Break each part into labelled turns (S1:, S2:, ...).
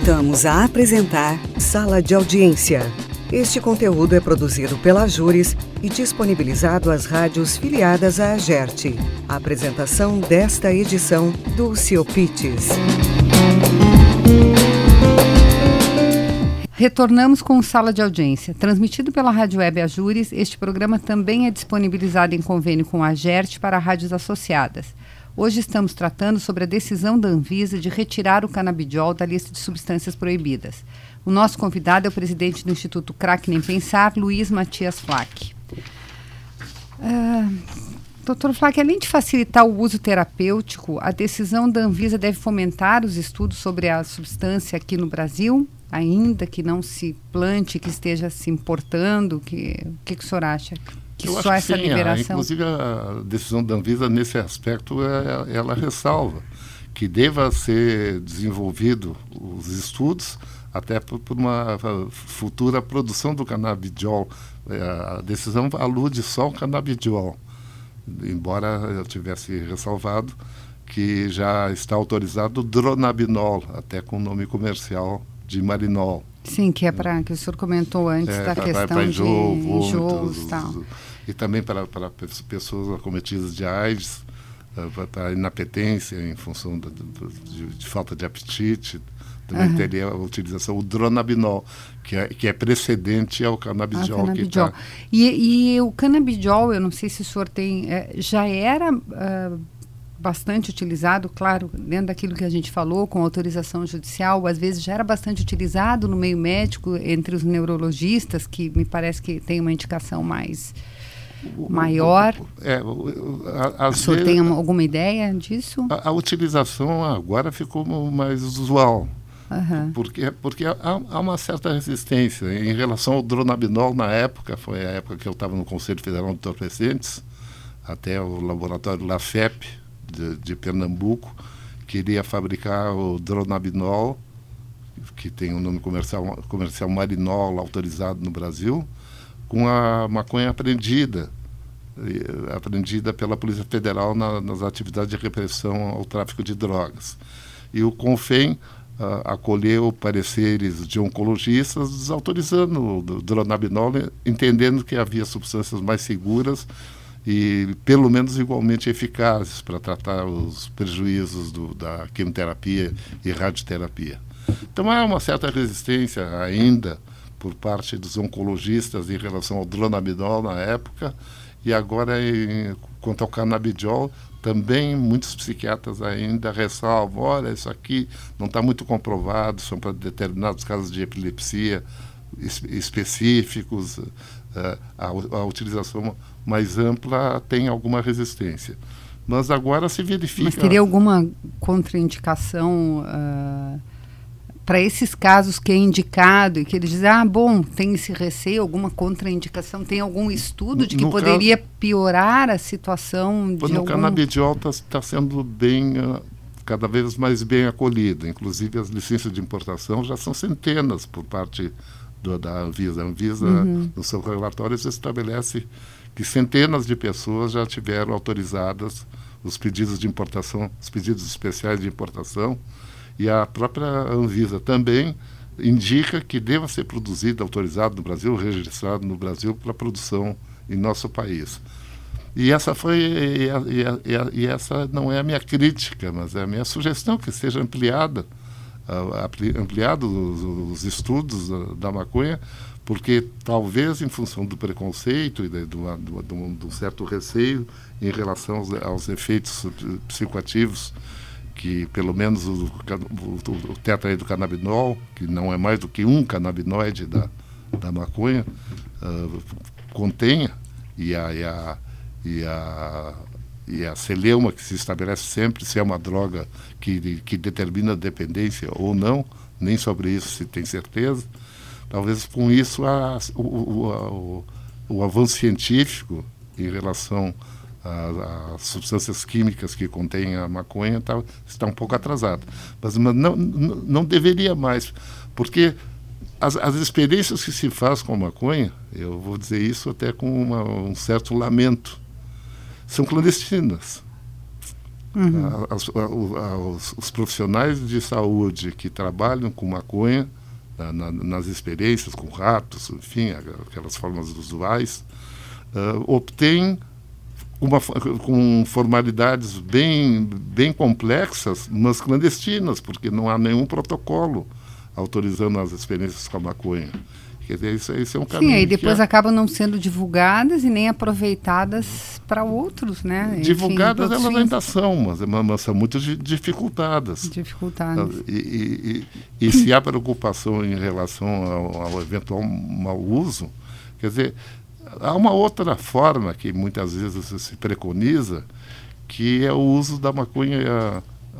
S1: Voltamos a apresentar Sala de Audiência. Este conteúdo é produzido pela Ajures e disponibilizado às rádios filiadas à AGERT. A apresentação desta edição, Dulce Opites.
S2: Retornamos com Sala de Audiência. Transmitido pela Rádio Web Ajures, este programa também é disponibilizado em convênio com a AGERT para rádios associadas. Hoje estamos tratando sobre a decisão da Anvisa de retirar o canabidiol da lista de substâncias proibidas. O nosso convidado é o presidente do Instituto Crack Nem Pensar, Luiz Matias Flack. Doutor Flack, além de facilitar o uso terapêutico, a decisão da Anvisa deve fomentar os estudos sobre a substância aqui no Brasil, ainda que não se plante, que esteja se importando? O que o senhor acha? Que
S3: eu
S2: só
S3: acho que
S2: essa
S3: sim,
S2: liberação?
S3: Inclusive a decisão da Anvisa nesse aspecto, ela ressalva que deva ser desenvolvido os estudos até por uma futura produção do canabidiol. A decisão alude só ao canabidiol, embora eu tivesse ressalvado que já está autorizado o dronabinol, até com o nome comercial de Marinol.
S2: Sim, que é para que o senhor comentou antes da questão de enjoos e tal.
S3: E também para pessoas acometidas de AIDS, para inapetência em função de falta de apetite. Também teria a utilização, o dronabinol, que é precedente ao canabidiol.
S2: E o canabidiol, eu não sei se o senhor tem, já era bastante utilizado, claro, dentro daquilo que a gente falou, com autorização judicial, às vezes já era bastante utilizado no meio médico, entre os neurologistas, que me parece que tem uma indicação maior. O senhor tem alguma ideia disso?
S3: A utilização agora ficou mais usual. Porque há uma certa resistência em relação ao dronabinol. Na época, foi a época que eu estava no Conselho Federal de Entorpecentes, até o laboratório LAFEP de Pernambuco queria fabricar o dronabinol, que tem o nome comercial Marinol, autorizado no Brasil, com a maconha apreendida pela Polícia Federal nas atividades de repressão ao tráfico de drogas. E o CONFEM acolheu pareceres de oncologistas desautorizando o dronabinol, entendendo que havia substâncias mais seguras e pelo menos igualmente eficazes para tratar os prejuízos da quimioterapia e radioterapia. Então há uma certa resistência ainda por parte dos oncologistas em relação ao dronabinol na época, e agora quanto ao canabidiol, também muitos psiquiatras ainda ressalvam, olha, isso aqui não está muito comprovado, são para determinados casos de epilepsia específicos, a utilização mais ampla tem alguma resistência. Mas agora se verifica...
S2: Mas teria alguma contraindicação para esses casos que é indicado e que eles dizem, tem esse receio, alguma contraindicação? Tem algum estudo de que poderia piorar a situação de
S3: o canabidiol está sendo cada vez mais bem acolhido. Inclusive as licenças de importação já são centenas por parte da Anvisa. A Anvisa, no seu relatório, estabelece que centenas de pessoas já tiveram autorizadas os pedidos de importação, os pedidos especiais de importação, e a própria Anvisa também indica que deva ser produzido, autorizado no Brasil, registrado no Brasil para produção em nosso país. E essa essa não é a minha crítica, mas é a minha sugestão que seja ampliado os estudos da maconha, porque talvez em função do preconceito e de um certo receio em relação aos efeitos psicoativos, que pelo menos o tetraidrocannabinol, que não é mais do que um canabinoide da maconha, contenha, e a celeuma, que se estabelece sempre se é uma droga que determina a dependência ou não, nem sobre isso se tem certeza. Talvez com isso o avanço científico em relação às substâncias químicas que contêm a maconha está um pouco atrasado. Mas não deveria mais, porque as experiências que se faz com a maconha, eu vou dizer isso até com um certo lamento, são clandestinas. Os profissionais de saúde que trabalham com maconha, nas experiências com ratos, enfim, aquelas formas usuais, obtêm com formalidades bem complexas, mas clandestinas, porque não há nenhum protocolo autorizando as experiências com a maconha. Quer dizer, isso é um caminho.
S2: Sim, aí depois acabam não sendo divulgadas e nem aproveitadas para outros, né?
S3: Divulgadas elas ainda são, mas são muito dificultadas. E se há preocupação em relação ao eventual mau uso, quer dizer, há uma outra forma que muitas vezes se preconiza, que é o uso da maconha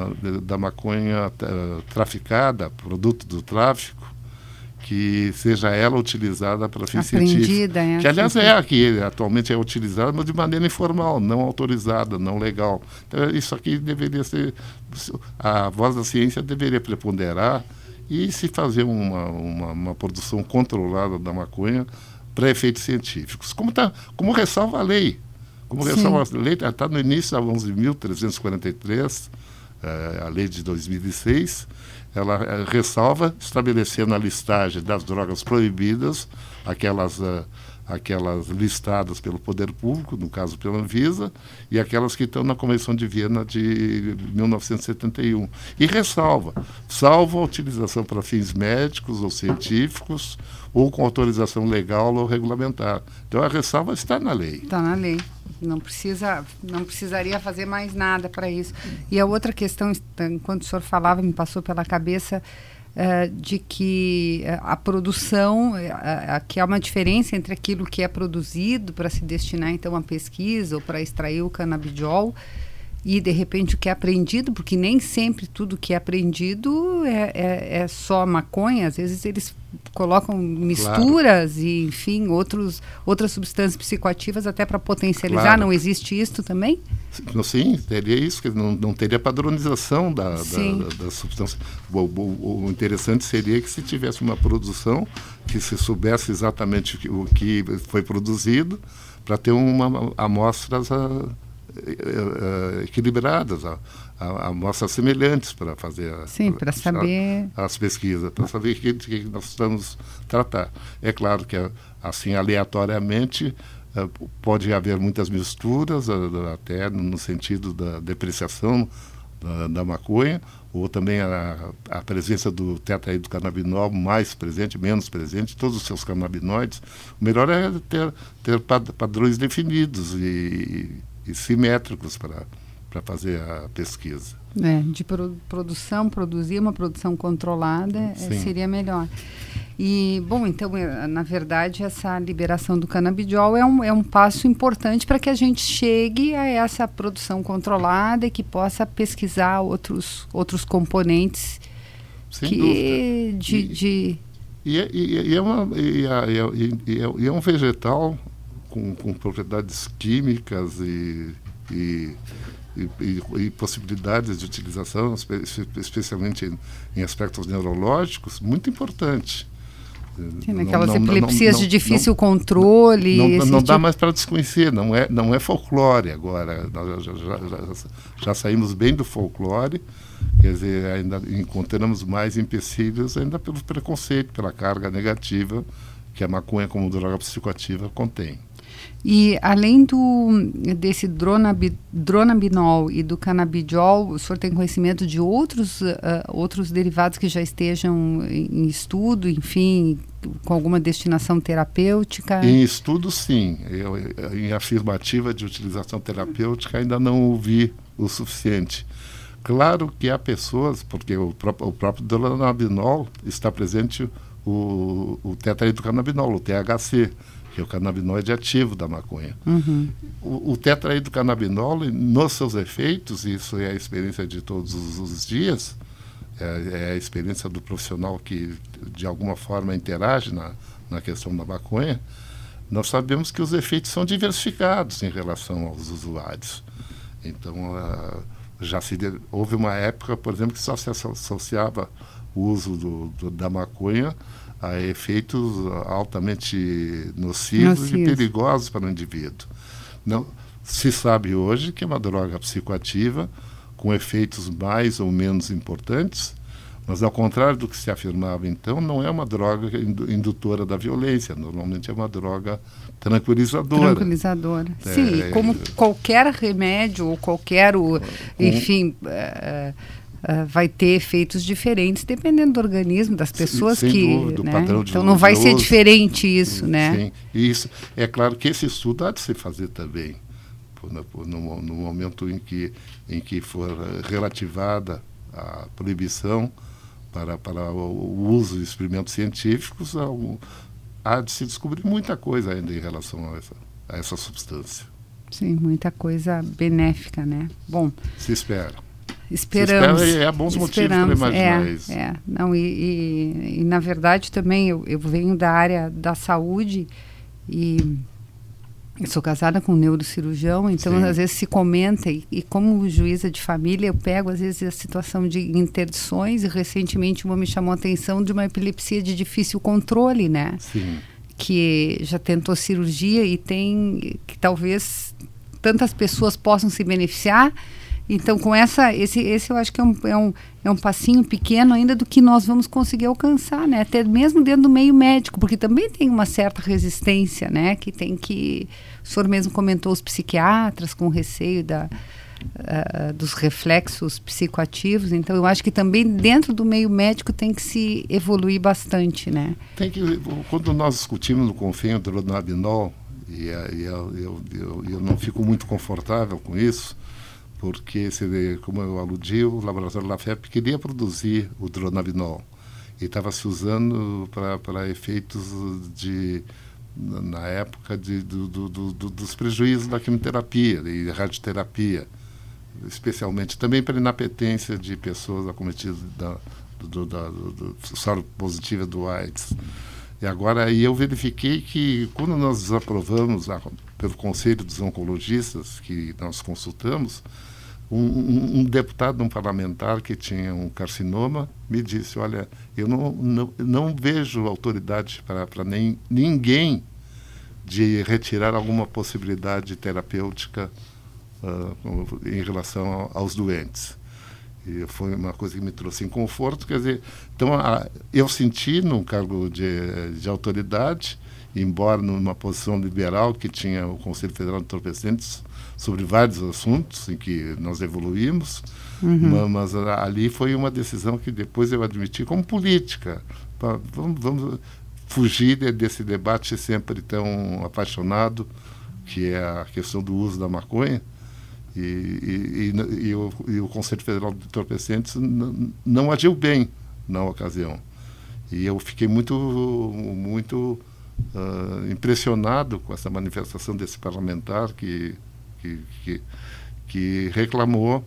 S3: traficada, produto do tráfico, que seja ela utilizada para fins científicos. Que, aliás, que atualmente é utilizada, mas de maneira informal, não autorizada, não legal. Então, isso aqui deveria ser... A voz da ciência deveria preponderar e se fazer uma produção controlada da maconha para efeitos científicos. Como ressalva a lei. Ressalva a lei, está no início da 11.343, a lei de 2006, ela ressalva, estabelecendo a listagem das drogas proibidas, aquelas listadas pelo poder público, no caso pela Anvisa, e aquelas que estão na Convenção de Viena de 1971. E ressalva, salvo a utilização para fins médicos ou científicos, ou com autorização legal ou regulamentar. Então a ressalva está na lei.
S2: Está na lei. Não precisaria fazer mais nada para isso. E a outra questão, enquanto o senhor falava, me passou pela cabeça de que a produção, que há uma diferença entre aquilo que é produzido para se destinar então à pesquisa ou para extrair o canabidiol e de repente o que é apreendido, porque nem sempre tudo que é apreendido é só maconha, às vezes eles colocam misturas, claro, e enfim, outras substâncias psicoativas até para potencializar. Claro. Não existe isso também?
S3: Sim, teria isso, que não teria padronização da substância. O interessante seria que se tivesse uma produção que se soubesse exatamente o que foi produzido, para ter amostras equilibradas, amostras semelhantes para fazer
S2: para saber
S3: as pesquisas, para saber o que nós estamos tratando. É claro que assim aleatoriamente pode haver muitas misturas, até no sentido da depreciação da maconha, ou também a presença do tetraidrocannabinol mais presente, menos presente, todos os seus canabinoides. O melhor é ter padrões definidos e simétricos para fazer a pesquisa.
S2: De produzir uma produção controlada seria melhor. E, bom, então, na verdade, essa liberação do canabidiol é um passo importante para que a gente chegue a essa produção controlada e que possa pesquisar outros componentes.
S3: Sem dúvida. É um vegetal com propriedades químicas e possibilidades de utilização, especialmente em aspectos neurológicos, muito importante.
S2: Sim, aquelas epilepsias de difícil controle.
S3: Não dá mais para desconhecer, não é folclore agora. Nós já saímos bem do folclore, quer dizer, ainda encontramos mais empecilhos ainda pelo preconceito, pela carga negativa que a maconha como droga psicoativa contém.
S2: E além desse dronabinol e do canabidiol, o senhor tem conhecimento de outros derivados que já estejam em estudo, enfim, com alguma destinação terapêutica?
S3: Em estudo, sim. Em afirmativa de utilização terapêutica ainda não ouvi o suficiente. Claro que há pessoas, porque o próprio dronabinol está presente o tetraidrocannabinol, o THC, que é o canabinoide ativo da maconha.
S2: Uhum.
S3: O tetraidrocannabinol, nos seus efeitos, isso é a experiência de todos os dias, é a experiência do profissional que, de alguma forma, interage na questão da maconha, nós sabemos que os efeitos são diversificados em relação aos usuários. Então, houve uma época, por exemplo, que só se associava o uso da maconha a efeitos altamente nocivos e perigosos para o indivíduo. Não, se sabe hoje que é uma droga psicoativa com efeitos mais ou menos importantes, mas ao contrário do que se afirmava então, não é uma droga indutora da violência, normalmente é uma droga tranquilizadora.
S2: Tranquilizadora. Sim, como qualquer remédio ou qualquer, enfim, vai ter efeitos diferentes dependendo do organismo das pessoas
S3: sem dúvida, do padrão de
S2: então não vai ser diferente isso, né?
S3: Sim, isso é claro que esse estudo há de se fazer também no momento em que for relativada a proibição para o uso de experimentos científicos, há de se descobrir muita coisa ainda em relação a essa substância.
S2: Sim, muita coisa benéfica, né? Bom,
S3: se espera.
S2: Esperamos.
S3: E há bons motivos para imaginar isso.
S2: Não, e na verdade também eu venho da área da saúde e eu sou casada com um neurocirurgião, então às vezes se comenta, e como juíza de família, eu pego às vezes a situação de interdições, e recentemente uma me chamou a atenção de uma epilepsia de difícil controle, né?
S3: Sim.
S2: Que já tentou cirurgia e que talvez tantas pessoas possam se beneficiar. Então, com esse eu acho que é um passinho pequeno ainda do que nós vamos conseguir alcançar, né? Até mesmo dentro do meio médico, porque também tem uma certa resistência, né? O senhor mesmo comentou os psiquiatras com receio dos reflexos psicoativos. Então, eu acho que também dentro do meio médico tem que se evoluir bastante, né?
S3: Quando nós discutimos no CONFEN o dronabinol, eu não fico muito confortável com isso, porque, como eu aludi, o laboratório Lafep queria produzir o dronabinol e estava se usando para efeitos na época dos prejuízos da quimioterapia e radioterapia, especialmente também para inapetência de pessoas acometidas do soro positiva do AIDS. E agora aí eu verifiquei que quando nós desaprovamos pelo Conselho dos Oncologistas, que nós consultamos, um deputado, um parlamentar que tinha um carcinoma, me disse, olha, eu não vejo autoridade para ninguém de retirar alguma possibilidade terapêutica em relação aos doentes. E foi uma coisa que me trouxe conforto, quer dizer, então eu senti num cargo de autoridade, embora numa posição liberal que tinha o Conselho Federal de Entorpecentes sobre vários assuntos em que nós evoluímos, mas ali foi uma decisão que depois eu admiti como política. Vamos fugir desse debate sempre tão apaixonado, que é a questão do uso da maconha, e o Conselho Federal de Entorpecentes não agiu bem na ocasião. E eu fiquei muito impressionado com essa manifestação desse parlamentar que reclamou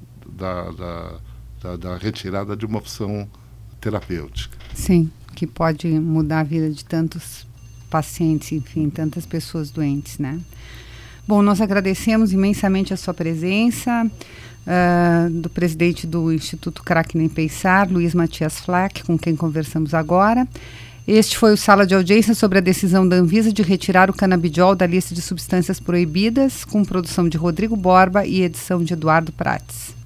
S3: da retirada de uma opção terapêutica.
S2: Sim, que pode mudar a vida de tantos pacientes, enfim, tantas pessoas doentes, né? Bom, nós agradecemos imensamente a sua presença, do presidente do Instituto Crackney Payssar, Luiz Matias Flack, com quem conversamos agora. Este foi o Sala de Audiência sobre a decisão da Anvisa de retirar o canabidiol da lista de substâncias proibidas, com produção de Rodrigo Borba e edição de Eduardo Prates.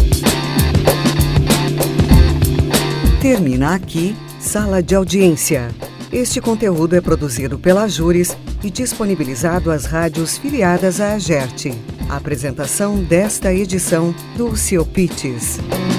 S1: Termina aqui Sala de Audiência. Este conteúdo é produzido pela Júris e disponibilizado às rádios filiadas à AGERT. A apresentação desta edição, Dulce Opites.